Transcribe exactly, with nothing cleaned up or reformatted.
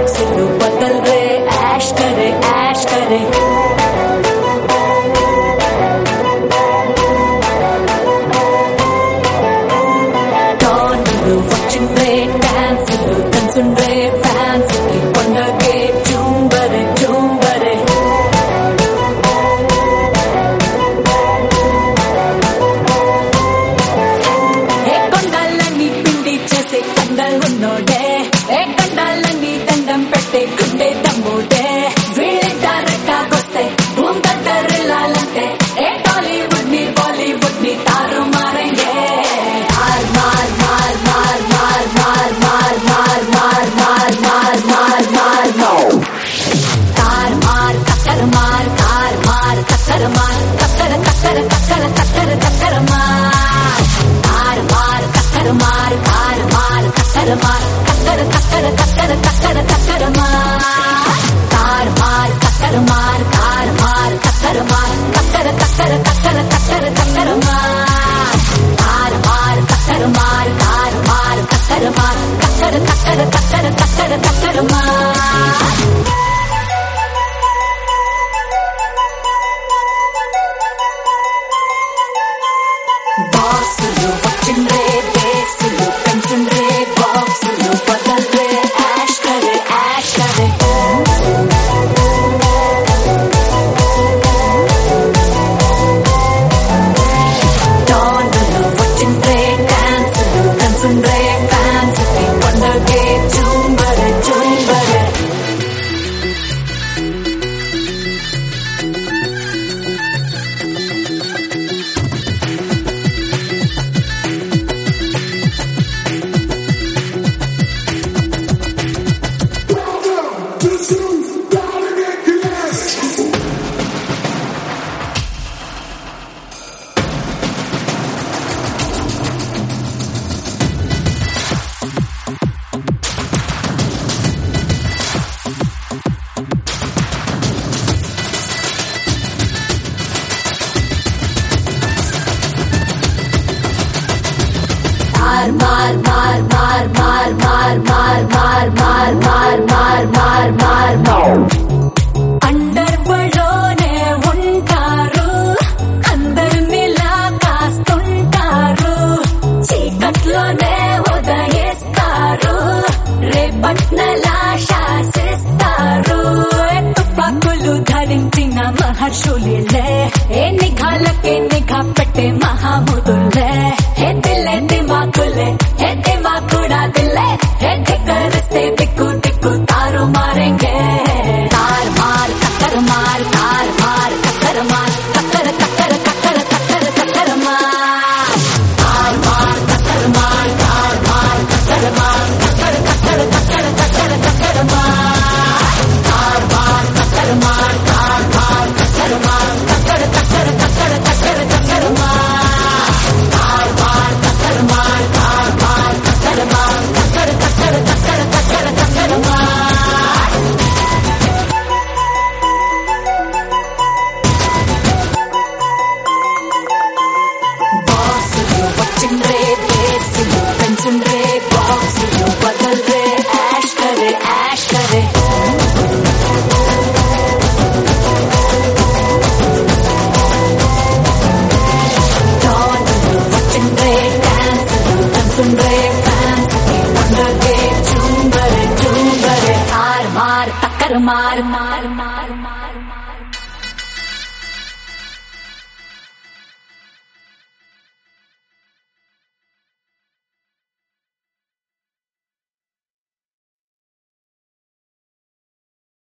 box लो बदल रे ऐश करे ऐश करे टॉन लो वचिन रे डांस लो तंसुन रे फैंस की पंडगे चुंबरे चुंबरे ఏ కొండలన్నీ పిండి చేసే కండలు ఉన్నోడే ఏ కండలన్నీ దండం పెట్టే గుండె దమ్ముడే వీళ్ళే తారకాకొస్తే భూమ్ దద్దరిల్లాలంటే ఏ టాలీవుడ్ ని బాలీవుడ్ ని తారు మారేంగే మార్ మార్ మార్ మార్ మార్ మార్ మార్ మార్ మార్ మార్ మార్ మార్ మార్ మార్ తార్ మార్ కక్కర్ మార్ కార్ మార్ కక్కర్ మార్ కక్కర్ కక్కర్ కక్కర్ కక్కర్ కక్కర్ మార్ తార్ మార్ కక్కర్ మార్ కార్ మార్ కక్కర్ మార్ కక్కర్ కక్కర్ కక్కర్ కక్కర్ కక్కర్ మార్ తార్ మార్ కక్కర్ మార్ కార్ మార్ కక్కర్ మార్ కక్కర్ కక్కర్ కక్కర్ కక్కర్ కక్కర్ మార్ తార్ మార్ కక్కర్ మార్ కార్ మార్ కక్కర్ మార్ కక్కర్ కక్కర్ కక్కర్ కక్కర్ కక్కర్ మార్ బాక్సులు వచ్చిండ్రే బేసులు పెంచుండ్రే బాక్సులు బదల్రే యాష్ కరే యాష్ కరే డాన్లు వచ్చిండ్రే డాన్సులు కన్సుండ్రే ఫ్యాన్స్ కి పండగే జుంబరే జుంబరే मार मार मार मार मार मार मार मार मार मार मार मार मार अंडर बड़ोने ఉంటారు అందరినిలా కాస్తుంటారు చీకట్లోనే ఉదయిస్తారు రేపట్నలా శాసిస్తారు తుపాకులు ధరించిన మహర్షులే ఏ నిఘాలకే నిఘా పెట్టే మహాముదులే హే దిల్లే దిమాకులే హే దిమాకుడా దిల్లే హే ధిక్కరిస్తే దిక్కు దిక్కు తారు మారేంగే తార్ మార్ కక్కర్ మార్ తార్ మార్ కక్కర్ మార్ కక్కర్ కక్కర్ కక్కర్ కక్కర్ కక్కర్ మార్ తార్ మార్ కక్కర్ మార్ తార్ మార్ కక్కర్ మార్ కక్కర్ కక్కర్ కక్కర్ కక్కర్ కక్కర్ మార్ తార్ మార్ కక్కర్ మార్ తార్ మార్ కక్కర్ మార్ కక్కర్ కక్కర్ కక్కర్ కక్కర్ కక్కర్ మార్ తార్ మార్ కక్కర్ మార్ తార్ మార్ కక్కర్ మార్ కక్కర్ కక్కర్ కక్కర్ కక్కర్ కక్కర్ మార్ బాక్సులు వచ్చిండ్రే బేసులు పెంచుండ్రే బాక్సులు బదల్రే యాష్ కరే యాష్ కరే డాన్లు వచ్చిండ్రే డాన్సులు తన్సుండ్రే ఫ్యాన్స్ కి పండగే జుంబరే జుంబరే తార్ మార్ కక్కర్ మార్ మార్ మార్ మార్ మార్